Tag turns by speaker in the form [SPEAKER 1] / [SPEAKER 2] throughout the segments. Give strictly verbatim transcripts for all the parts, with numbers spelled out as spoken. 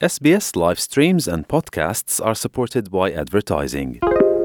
[SPEAKER 1] S B S live streams and podcasts are supported by advertising.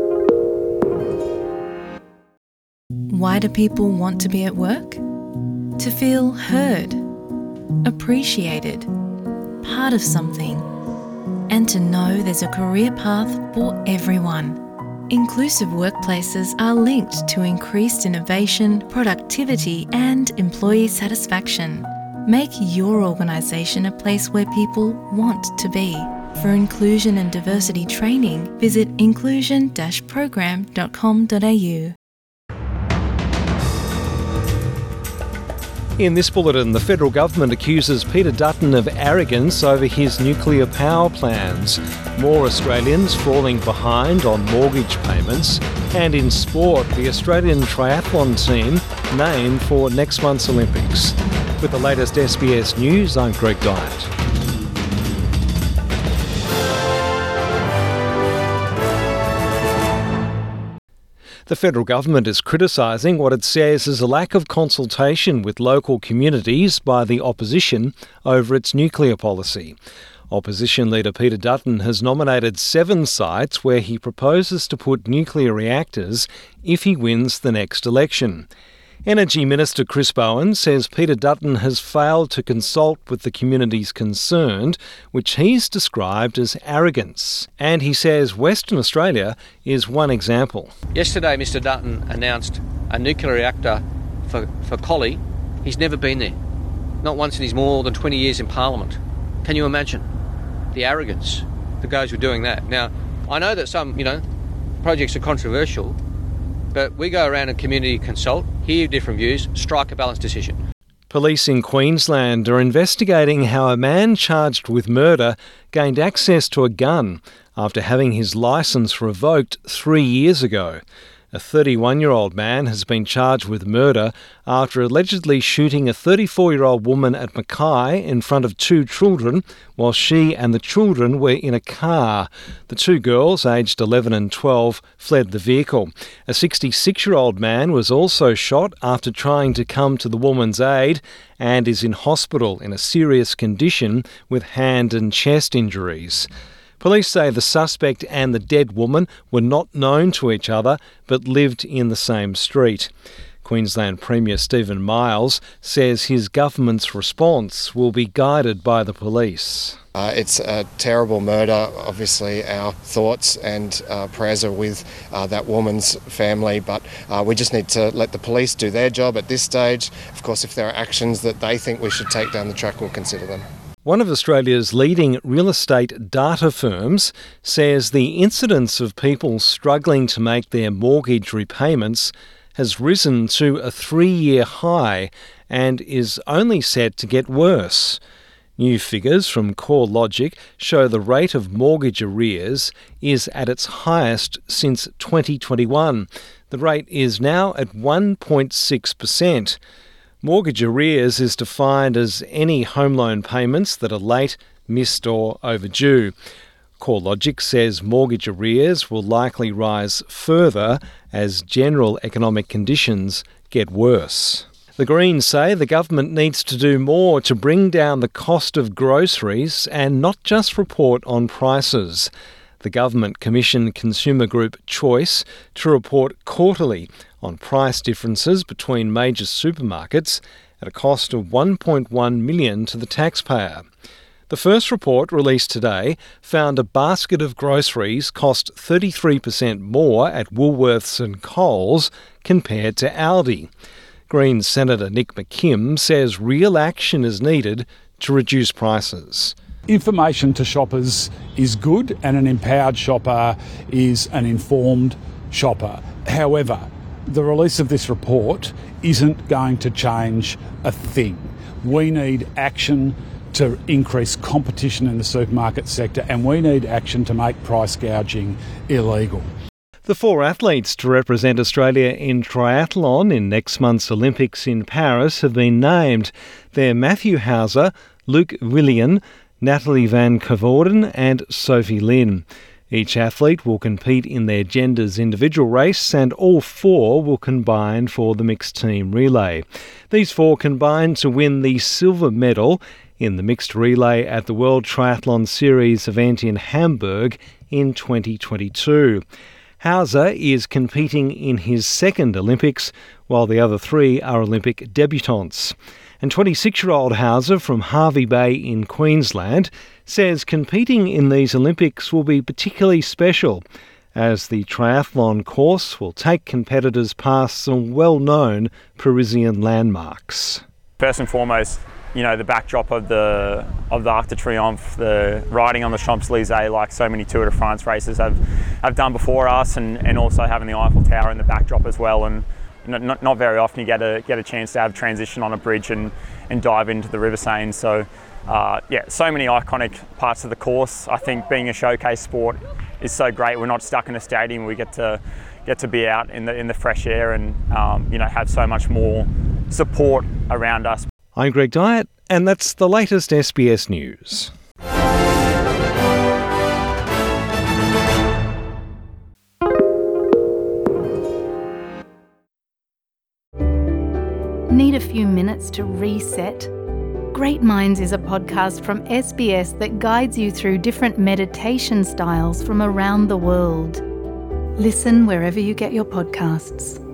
[SPEAKER 2] Why do people want to be at work? To feel heard, appreciated, part of something, and to know there's a career path for everyone. Inclusive workplaces are linked to increased innovation, productivity, and employee satisfaction. Make your organisation a place where people want to be. For inclusion and diversity training, visit inclusion dash program dot com dot a u.
[SPEAKER 3] In this bulletin, the federal government accuses Peter Dutton of arrogance over his nuclear power plans. More Australians falling behind on mortgage payments. And in sport, the Australian triathlon team named for next month's Olympics. With the latest S B S News, I'm Greg Dyett. The federal government is criticising what it says is a lack of consultation with local communities by the opposition over its nuclear policy. Opposition leader Peter Dutton has nominated seven sites where he proposes to put nuclear reactors if he wins the next election. Energy Minister Chris Bowen says Peter Dutton has failed to consult with the communities concerned, which he's described as arrogance. And he says Western Australia is one example.
[SPEAKER 4] Yesterday, Mr Dutton announced a nuclear reactor for, for Collie. He's never been there. Not once in his more than twenty years in Parliament. Can you imagine the arrogance that goes with doing that? Now, I know that some, you know, projects are controversial, but we go around and community consult, hear different views, strike a balanced decision.
[SPEAKER 3] Police in Queensland are investigating how a man charged with murder gained access to a gun after having his licence revoked three years ago. A thirty-one-year-old man has been charged with murder after allegedly shooting a thirty-four-year-old woman at Mackay in front of two children while she and the children were in a car. The two girls, aged eleven and twelve, fled the vehicle. A sixty-six-year-old man was also shot after trying to come to the woman's aid and is in hospital in a serious condition with hand and chest injuries. Police say the suspect and the dead woman were not known to each other but lived in the same street. Queensland Premier Stephen Miles says his government's response will be guided by the police.
[SPEAKER 5] Uh, it's a terrible murder. Obviously, our thoughts and uh, prayers are with uh, that woman's family, but uh, we just need to let the police do their job at this stage. Of course, if there are actions that they think we should take down the track, we'll consider them.
[SPEAKER 3] One of Australia's leading real estate data firms says the incidence of people struggling to make their mortgage repayments has risen to a three-year high and is only set to get worse. New figures from CoreLogic show the rate of mortgage arrears is at its highest since twenty twenty-one. The rate is now at one point six percent. Mortgage arrears is defined as any home loan payments that are late, missed or overdue. CoreLogic says mortgage arrears will likely rise further as general economic conditions get worse. The Greens say the government needs to do more to bring down the cost of groceries and not just report on prices. The government commissioned consumer group Choice to report quarterly on price differences between major supermarkets at a cost of one point one million dollars to the taxpayer. The first report, released today, found a basket of groceries cost thirty-three percent more at Woolworths and Coles compared to Aldi. Greens Senator Nick McKim says real action is needed to reduce prices.
[SPEAKER 6] Information to shoppers is good, and an empowered shopper is an informed shopper. However, the release of this report isn't going to change a thing. We need action to increase competition in the supermarket sector, and we need action to make price gouging illegal.
[SPEAKER 3] The four athletes to represent Australia in triathlon in next month's Olympics in Paris have been named. They're Matthew Hauser, Luke Willian, Natalie Van Coevorden and Sophie Lynn. Each athlete will compete in their genders individual race, and all four will combine for the mixed team relay. These four combined to win the silver medal in the mixed relay at the World Triathlon Series event in Hamburg in twenty twenty-two. Hauser is competing in his second Olympics, while the other three are Olympic debutants. And twenty-six-year-old Hauser from Hervey Bay in Queensland says competing in these Olympics will be particularly special, as the triathlon course will take competitors past some well-known Parisian landmarks.
[SPEAKER 7] First and foremost, you know, the backdrop of the of the Arc de Triomphe, the riding on the Champs-Élysées like so many Tour de France races have, have done before us, and, and also having the Eiffel Tower in the backdrop as well. And not, not very often you get a get a chance to have transition on a bridge and, and dive into the River Seine. So uh, yeah, so many iconic parts of the course. I think being a showcase sport is so great. We're not stuck in a stadium. We get to get to be out in the in the fresh air and um, you know, have so much more support around us.
[SPEAKER 3] I'm Greg Dyett, and that's the latest S B S News.
[SPEAKER 8] Need a few minutes to reset? Great Minds is a podcast from S B S that guides you through different meditation styles from around the world. Listen wherever you get your podcasts.